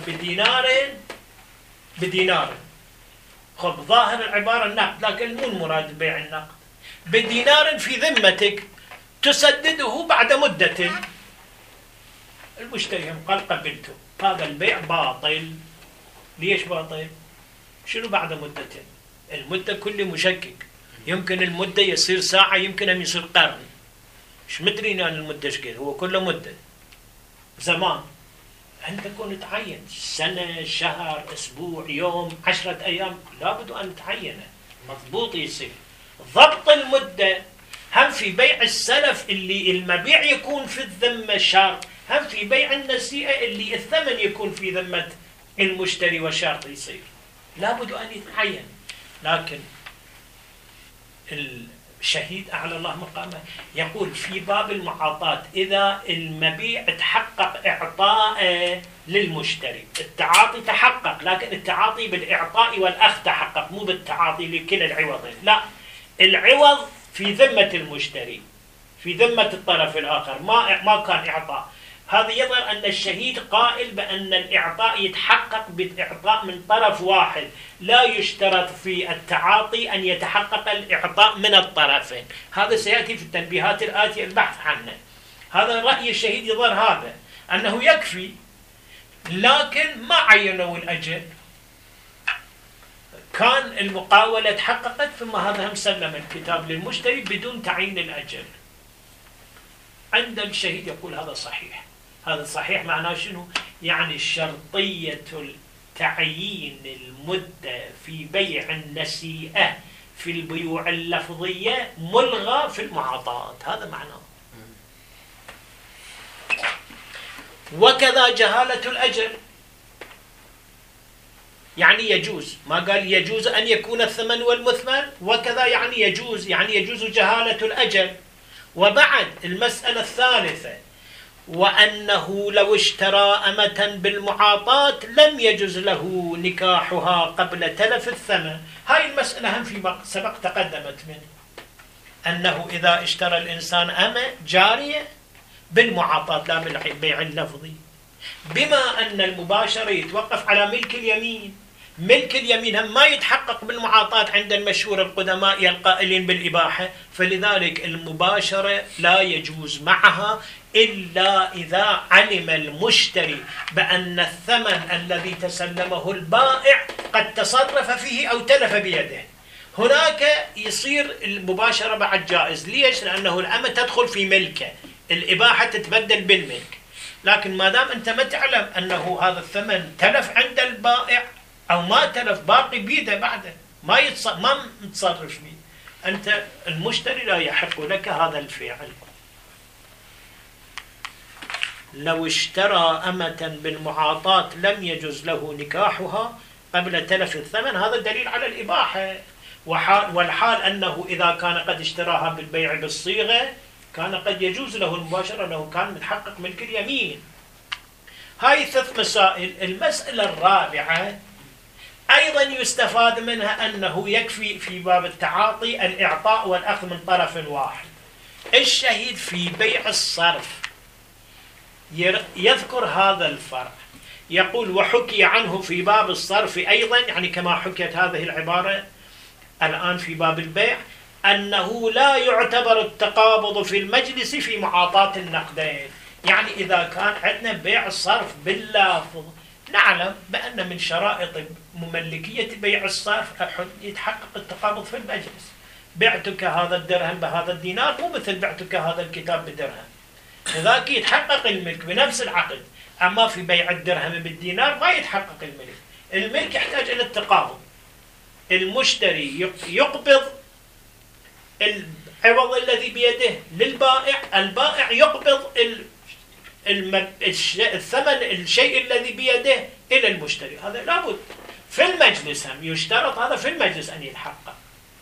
بدينار، خب ظاهر العبارة النقد، لكن مو المراد بيع النقد. بدينار في ذمتك تسدده بعد مدة. المشتري قال قبلته، هذا البيع باطل. ليش باطل؟ شنو بعد مدة؟ المدة كل مشكك، يمكن المدة يصير ساعة، يمكن أن يصير قرن، مش مدرين عن المدة شكل، هو كله مدة زمان. أن تكون تعين سنة، شهر، أسبوع، يوم، 10 أيام، لابد أن تعينه مضبوط يصير. ضبط المدة هم في بيع السلف اللي المبيع يكون في الذمة شرط، هم في بيع النسيئة اللي الثمن يكون في ذمة المشتري وشرط يصير، لابد أن يتعين. لكن الشهيد أعلى الله مقامه يقول في باب المعاطاة إذا المبيع تحقق إعطاء للمشتري، التعاطي تحقق، لكن التعاطي بالإعطاء والأخذ تحقق، مو بالتعاطي لكلا العوضين، لا، العوض في ذمة المشتري، في ذمة الطرف الآخر، ما كان إعطاء. هذا يظهر أن الشهيد قائل بأن الإعطاء يتحقق بالإعطاء من طرف واحد، لا يشترط في التعاطي أن يتحقق الإعطاء من الطرفين. هذا سيأتي في التنبيهات الآتية البحث عنه. هذا رأي الشهيد يظهر هذا أنه يكفي، لكن ما عينوا الأجل، كان المقاولة تحققت ثم هذا هم سلم الكتاب للمشتري بدون تعيين الأجل. عند الشهيد يقول هذا صحيح. هذا صحيح معناه شنو؟ يعني شرطية تعيين المدة في بيع النسيئة في البيوع اللفظية ملغى في المعاطاة، هذا معناه. وكذا جهالة الأجل، يعني يجوز، ما قال يجوز أن يكون الثمن والمثمن، وكذا يعني يجوز جهالة الأجل. وبعد المسألة الثالثة، وأنه لو اشترى أمة بالمعاطاة لم يجوز له نكاحها قبل تلف الثمن. هاي المسألة هم في سبق تقدمت منه، أنه إذا اشترى الإنسان أمة جارية بالمعاطاة لا بالبيع اللفظي، بما أن المباشرة يتوقف على ملك اليمين، ملك اليمين هم ما يتحقق بالمعاطاة عند المشهور القدماء القائلين بالإباحة، فلذلك المباشرة لا يجوز معها إلا إذا علم المشتري بأن الثمن الذي تسلمه البائع قد تصرف فيه أو تلف بيده. هناك يصير المباشرة بعد جائز. ليش؟ لأنه الأمة تدخل في ملكه، الإباحة تتبدل بالملك. لكن ما دام أنت ما تعلم أنه هذا الثمن تلف عند البائع أو ما تلف، باقي بيده بعده، ما متصرف فيه، أنت المشتري لا يحق لك هذا الفعل. لو اشترى أمة بالمعاطاة لم يجوز له نكاحها قبل تلف الثمن، هذا دليل على الإباحة. والحال أنه إذا كان قد اشتراها بالبيع بالصيغة كان قد يجوز له المباشرة، أنه كان متحقق ملك اليمين. هاي 3 مسائل. المسألة الرابعة أيضا يستفاد منها أنه يكفي في باب التعاطي الإعطاء والأخذ من طرف واحد. الشهيد في بيع الصرف يذكر هذا الفرع، يقول: وحكي عنه في باب الصرف أيضا، يعني كما حكيت هذه العبارة الآن في باب البيع، أنه لا يعتبر التقابض في المجلس في معاطاة النقدين. يعني إذا كان عندنا بيع الصرف باللافظ، نعلم بأن من شرائط مملكية بيع الصرف يتحقق التقابض في المجلس. بعتك هذا الدرهم بهذا الدينار، مو مثل بعتك هذا الكتاب بدرهم، لذلك يتحقق الملك بنفس العقد. أما في بيع الدرهم بالدينار ما يتحقق الملك. الملك يحتاج إلى التقابض. المشتري يقبض العوض الذي بيده للبائع، البائع يقبض الثمن الشيء الذي بيده إلى المشتري. هذا لابد في المجلس، هم يشترط هذا في المجلس أن يتحقق.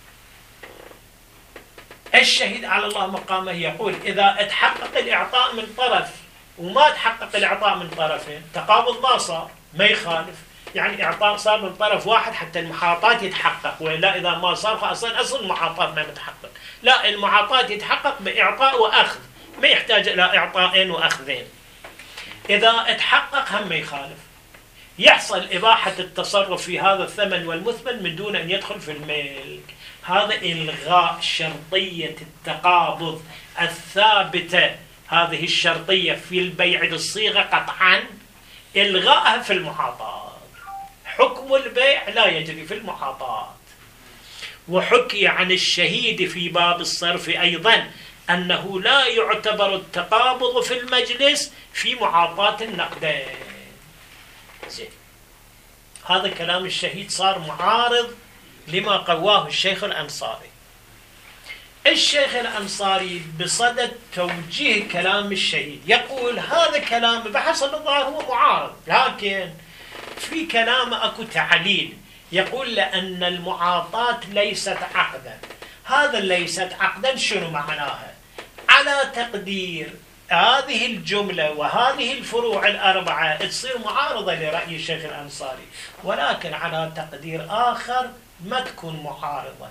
الشهيد على الله مقامه يقول: إذا اتحقق الإعطاء من طرف وما تحقق الإعطاء من طرفين، تقابض ما صار، ما يخالف. يعني إعطاء صار من طرف واحد حتى المحاطاة يتحقق، وإلا إذا ما صار فأصلا أصل المعاطاة ما متحقق. لا، المعاطاة يتحقق بإعطاء وأخذ، ما يحتاج إلى إعطائين وأخذين. إذا اتحقق هم ما يخالف، يحصل إباحة التصرف في هذا الثمن والمثمن من دون أن يدخل في الملك. هذا إلغاء شرطية التقابض الثابتة، هذه الشرطية في البيع بالصيغة قطعا إلغاءها في المعاطاة. حكم البيع لا يجري في المعاطاة. وحكي عن الشهيد في باب الصرف أيضا أنه لا يعتبر التقابض في المجلس في معاطاة النقدين. هذا كلام الشهيد صار معارض لما قواه الشيخ الأنصاري. الشيخ الأنصاري بصدد توجيه كلام الشهيد يقول: هذا كلام بحسب الظاهر هو معارض، لكن في كلامه أكو تعليل. يقول: لأن المعاطاة ليست عقدا. هذا ليست عقدا شنو معناها؟ على تقدير هذه الجملة وهذه الفروع الأربعة تصير معارضة لرأي الشيخ الأنصاري، ولكن على تقدير آخر ما تكون معارضة،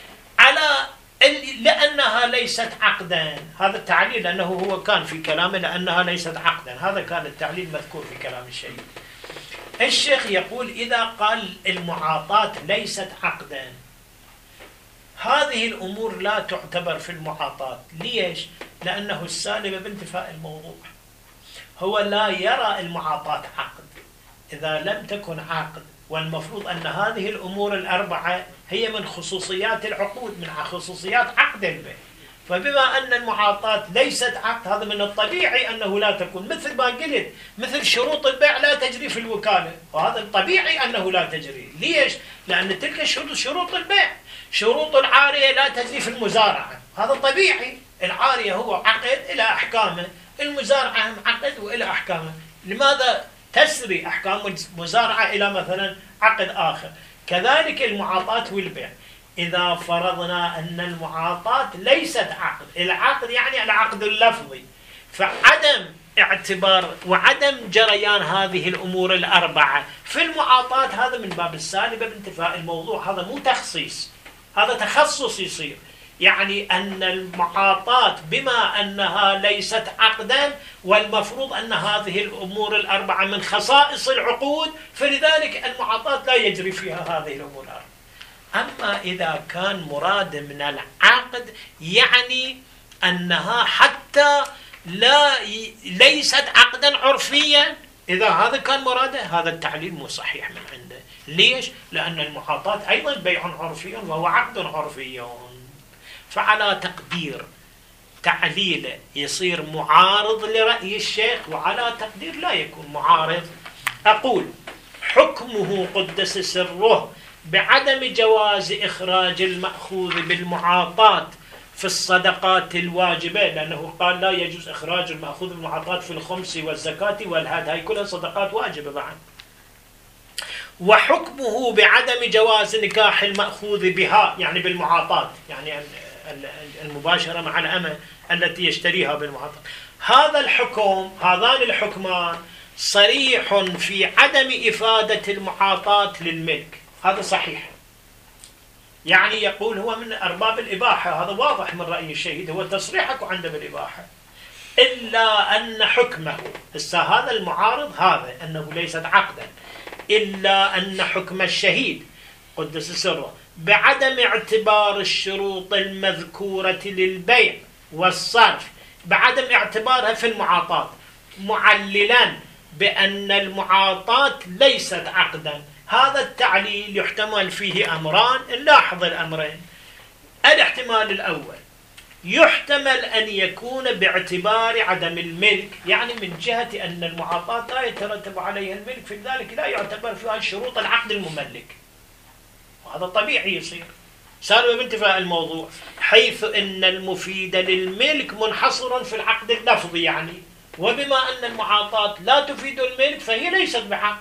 لأنها ليست عقدا. هذا التعليل، لأنه هو كان في كلامه لأنها ليست عقدا، هذا كان التعليل مذكور في كلام الشيخ. الشيخ يقول: إذا قال المعاطاة ليست عقدا، هذه الأمور لا تعتبر في المعاطاة. ليش؟ لأنه السالب بانتفاء الموضوع، هو لا يرى المعاطاة عقد إذا لم تكن عقد، والمفروض أن هذه الأمور الأربعة هي من خصوصيات العقود، من خصوصيات عقد البيع. فبما أن المعاطاة ليست عقد، هذا من الطبيعي أنه لا تكون، مثل ما قلت، مثل شروط البيع لا تجري في الوكالة، وهذا الطبيعي أنه لا تجري. ليش؟ لأن تلك شروط البيع. شروط العارية لا تجري في المزارعة، هذا طبيعي. العارية هو عقد إلى أحكامه، المزارعة عقد وإلى أحكامه. لماذا تسري أحكام المزارعة إلى مثلا عقد آخر؟ كذلك المعاطاة والبيع. إذا فرضنا أن المعاطاة ليست عقد، العقد يعني العقد اللفظي، فعدم اعتبار وعدم جريان هذه الأمور الأربعة في المعاطاة، هذا من باب السالبة بانتفاء الموضوع. هذا مو تخصيص، هذا تخصص يصير. يعني أن المعاطاة بما أنها ليست عقدا والمفروض أن هذه الأمور الأربعة من خصائص العقود، فلذلك المعاطاة لا يجري فيها هذه الأمور الأربعة. أما إذا كان مراد من العقد يعني أنها حتى ليست عقدا عرفيا، إذا هذا كان مراده هذا التعليل مو صحيح من عنده. ليش؟ لأن المعاطاة أيضا بيع عرفي وهو عقد عرفي، فعلى تقدير تعليله يصير معارض لرأي الشيخ، وعلى تقدير لا يكون معارض. أقول حكمه قدس سره بعدم جواز إخراج المأخوذ بالمعاطاة في الصدقات الواجبة، لأنه قال لا يجوز إخراج المأخوذ بالمعاطاة في الخمس والزكاة والهاد، هاي كلها صدقات واجبة بعد. وحكمه بعدم جواز نكاح المأخوذ بها يعني بالمعاطاة، يعني المباشرة مع الأمة التي يشتريها بالمعاطاة. هذا الحكم، هذان الحكمان صريح في عدم إفادة المعاطاة للملك، هذا صحيح. يعني يقول هو من أرباب الإباحة، هذا واضح من رأي الشهيد، هو تصريحك عنده بالإباحة، إلا أن حكمه هذا المعارض هذا أنه ليست عقدا، إلا أن حكم الشهيد قدس سره بعدم اعتبار الشروط المذكورة للبيع والصرف، بعدم اعتبارها في المعاطاة، معللا بأن المعاطاة ليست عقدا. هذا التعليل يحتمل فيه أمران، نلاحظ الأمرين. الاحتمال الأول يحتمل أن يكون باعتبار عدم الملك، يعني من جهة أن المعاطاة لا يترتب عليها الملك، في ذلك لا يعتبر فيها شروط العقد المملك، وهذا طبيعي يصير. سالم بانتفاء الموضوع حيث أن المفيد للملك منحصر في العقد اللفظي، يعني وبما أن المعاطاة لا تفيد الملك فهي ليست بعقد.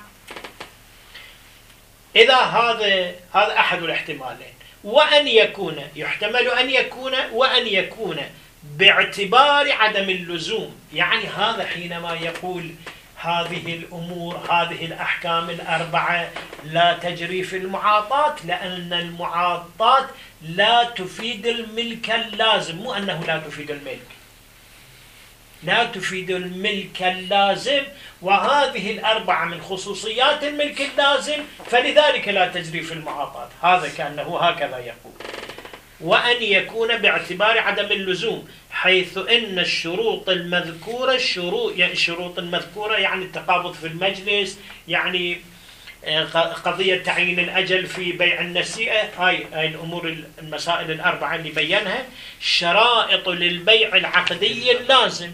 إذا هذا أحد الاحتمالين. وأن يكون يحتمل أن يكون وأن يكون باعتبار عدم اللزوم، يعني هذا حينما يقول هذه الأمور هذه الأحكام الأربعة لا تجري في المعاطاة، لأن المعاطاة لا تفيد الملك اللازم، مو أنه لا تفيد الملك، لا تفيد الملك اللازم، وهذه الأربعة من خصوصيات الملك اللازم، فلذلك لا تجري في المعاطاة. هذا كأنه هكذا يقول. وأن يكون باعتبار عدم اللزوم، حيث إن الشروط المذكورة الشروط المذكورة يعني التقابض في المجلس، يعني قضية تعيين الأجل في بيع النسيئة، هاي الأمور المسائل الأربعة اللي بينها شرائط للبيع العقدي اللازم.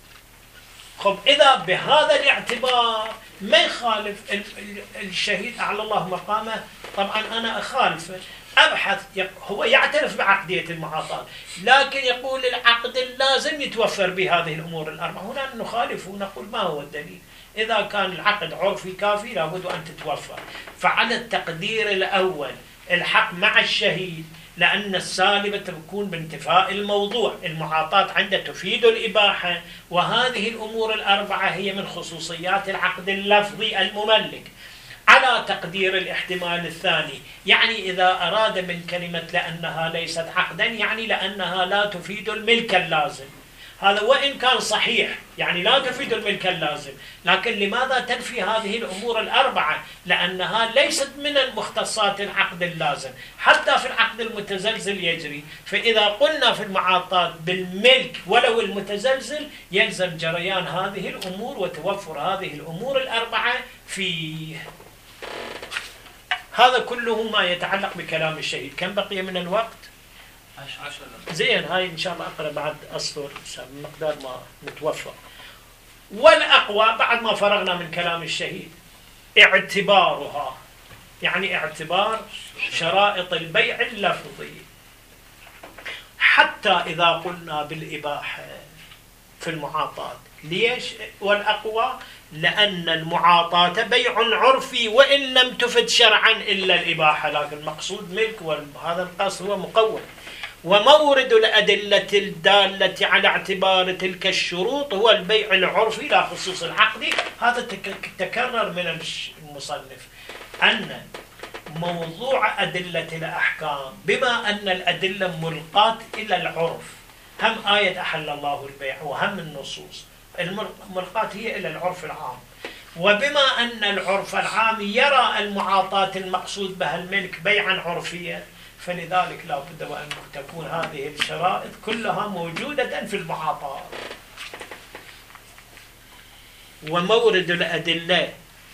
خب إذا بهذا الاعتبار ما يخالف الشهيد أعلى الله مقامه، طبعا أنا أخالفه، أبحث، هو يعترف بعقدية المعاطاة، لكن يقول العقد اللازم يتوفر بهذه الأمور الأربعة. هنا نخالف ونقول ما هو الدليل؟ إذا كان العقد عرفي كافي لابد أن تتوفر. فعلى التقدير الأول الحق مع الشهيد، لأن السالبة تكون بانتفاء الموضوع، المعاطاة عنده تفيد الإباحة، وهذه الأمور الأربعة هي من خصوصيات العقد اللفظي المملك. على تقدير الاحتمال الثاني، يعني إذا أراد من كلمة لأنها ليست عقدا يعني لأنها لا تفيد الملك اللازم، هذا وإن كان صحيح، يعني لا تفيد الملك اللازم، لكن لماذا تنفي هذه الأمور الأربعة؟ لأنها ليست من المختصات العقد اللازم، حتى في العقد المتزلزل يجري. فإذا قلنا في المعاطاة بالملك ولو المتزلزل يلزم جريان هذه الأمور وتوفر هذه الأمور الأربعة فيه. هذا كله ما يتعلق بكلام الشهيد. كم بقي من الوقت؟ 10. زين، هاي إن شاء الله أقرأ بعد أسطر مقدار ما نتوفق. والأقوى بعد ما فرغنا من كلام الشهيد اعتبارها، يعني اعتبار شرائط البيع اللفظي، حتى إذا قلنا بالإباحة في المعاطاة. ليش؟ والأقوى لأن المعاطاة بيع عرفي وإن لم تفد شرعا إلا الإباحة، لكن مقصود ملك، وهذا القصد هو مقوم. ومورد الأدلة الدالة على اعتبار تلك الشروط هو البيع العرفي لا خصوص العقدي. هذا تكرر من المصنف أن موضوع أدلة الأحكام بما أن الأدلة ملقاة إلى العرف، هم آية أحل الله البيع وهم النصوص الملقاة هي إلى العرف العام، وبما أن العرف العام يرى المعاطاة المقصود بها الملك بيعا عرفيا، فلذلك لا بد وأن تكون هذه الشرائط كلها موجودة في المعاطاة. ومورد الأدلة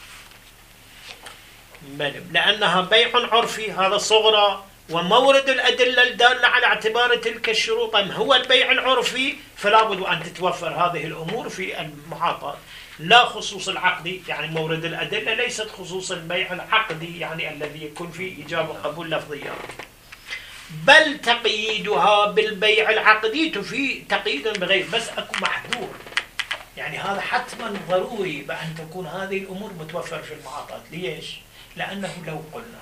لأنها بيع عرفي هذا صغرى، ومورد الأدلة الدالة على اعتبار تلك الشروط هو البيع العرفي، فلا بد أن تتوفر هذه الأمور في المعاطاة. لا خصوص العقدي، يعني مورد الأدلة ليست خصوص البيع العقدي يعني الذي يكون فيه إيجاب وقبول لفظيات، بل تقييدها بالبيع العقدي تفيد تقييد بغير، بس أكو محذور، يعني هذا حتما ضروري بأن تكون هذه الأمور متوفرة في المعاطاة. ليش؟ لأنه لو قلنا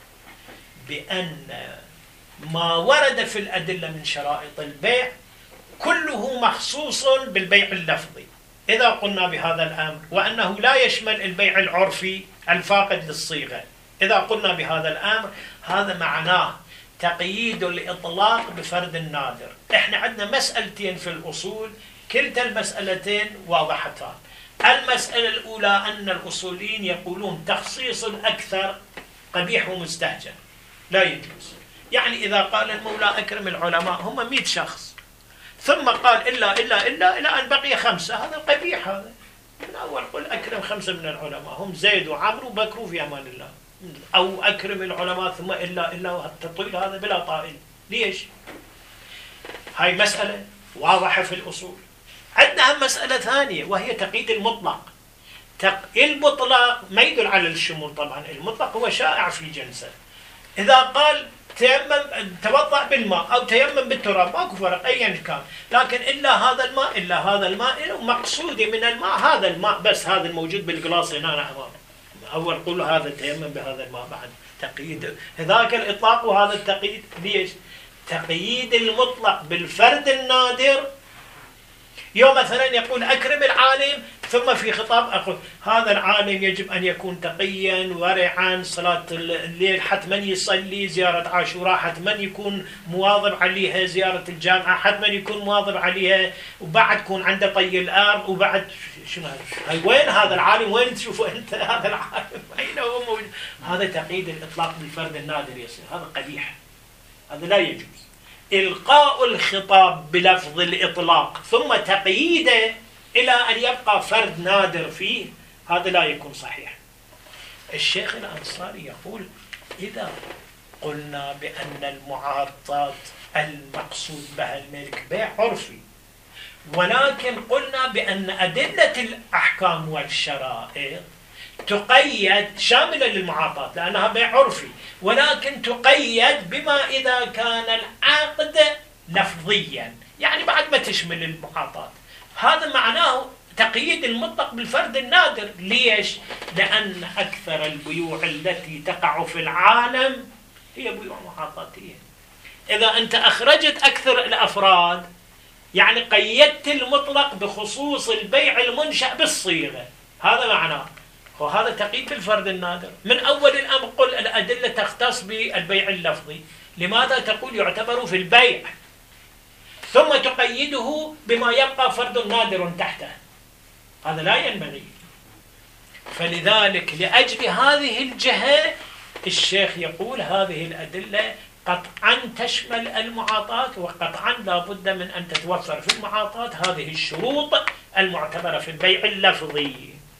بأن ما ورد في الأدلة من شرائط البيع كله مخصوص بالبيع اللفظي، إذا قلنا بهذا الأمر وأنه لا يشمل البيع العرفي الفاقد للصيغة، إذا قلنا بهذا الأمر هذا معناه تقييد الإطلاق بفرد النادر. إحنا عندنا مسألتين في الأصول، كلتا المسألتين واضحتان. المسألة الأولى أن الأصوليين يقولون تخصيص أكثر قبيح ومستهجن لا يجوز، يعني إذا قال المولى أكرم العلماء هم 100 شخص ثم قال إلا إلى أن بقي 5، هذا قبيح. هذا من أول قل أكرم 5 من العلماء هم زيد وعمرو وبكر في أمان الله، أو أكرم العلماء ثم إلا تطويل هذا بلا طائل. ليش؟ هاي مسألة واضحة في الأصول. عندنا مسألة ثانية وهي تقييد المطلق. المطلق ما يدل على الشمول، طبعا المطلق هو شائع في جنسه. إذا قال تيمم توضأ بالماء أو تيمم بالتراب ماكو فرق أيا كان، لكن إلا هذا الماء مقصودي من الماء هذا الماء بس، هذا الموجود بالقلاص هنا أمامه. أول قول هذا تيمم بهذا الماء، بعد تقييد هذاك الإطلاق وهذا التقييد. ليش؟ تقييد المطلق بالفرد النادر. يوم مثلا يقول أكرم العالم، ثم في خطاب أقول هذا العالم يجب أن يكون تقيا ورعا، صلاة الليل حتما يصلي، زيارة عاشوراء حتما يكون مواظب عليها، زيارة الجامعة حتما يكون مواظب عليها، وبعد يكون عنده طي الأرض، وبعد شنو هذا؟ وين هذا العالم؟ وين تشوفه أنت هذا العالم؟ أين هو موجود؟ هذا تقييد الإطلاق بالفرد النادر يصير، هذا قبيح، هذا لا يجوز. إلقاء الخطاب بلفظ الإطلاق ثم تقييده إلى أن يبقى فرد نادر فيه، هذا لا يكون صحيح. الشيخ الأنصاري يقول إذا قلنا بأن المعاطاة المقصود بها الملك بيع عرفي، ولكن قلنا بأن أدلة الأحكام والشرائط تقيد شاملة للمعاطاة لأنها بيع عرفي، ولكن تقيد بما إذا كان العقد لفظيا، يعني بعد ما تشمل المعاطاة. هذا معناه تقييد المطلق بالفرد النادر. ليش؟ لأن أكثر البيوع التي تقع في العالم هي بيوع معاطاتية. إذا أنت أخرجت أكثر الأفراد يعني قيدت المطلق بخصوص البيع المنشأ بالصيغة، هذا معناه، وهذا تقييد بالفرد النادر. من أول الأمر قل الأدلة تختص بالبيع اللفظي، لماذا تقول يعتبر في البيع ثم تقيده بما يبقى فرد نادر تحته؟ هذا لا ينبغي. فلذلك لأجل هذه الجهة الشيخ يقول هذه الأدلة قطعا تشمل المعاطاة، وقطعا لا بد من أن تتوفر في المعاطاة هذه الشروط المعتبرة في البيع اللفظي.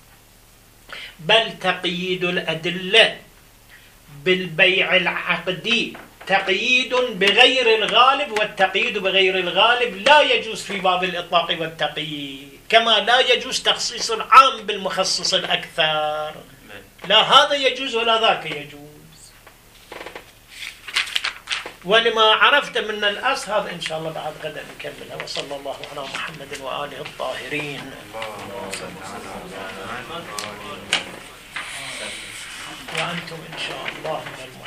بل تقييد الأدلة بالبيع العقدي تقييد بغير الغالب، والتقييد بغير الغالب لا يجوز في باب الإطلاق والتقييد، كما لا يجوز تخصيص العام بالمخصص الأكثر، لا هذا يجوز ولا ذاك يجوز. ولما عرفت من الأصل هذا إن شاء الله بعد غدا نكملها. وصلى الله على محمد وآله الطاهرين. وأنتم إن شاء الله من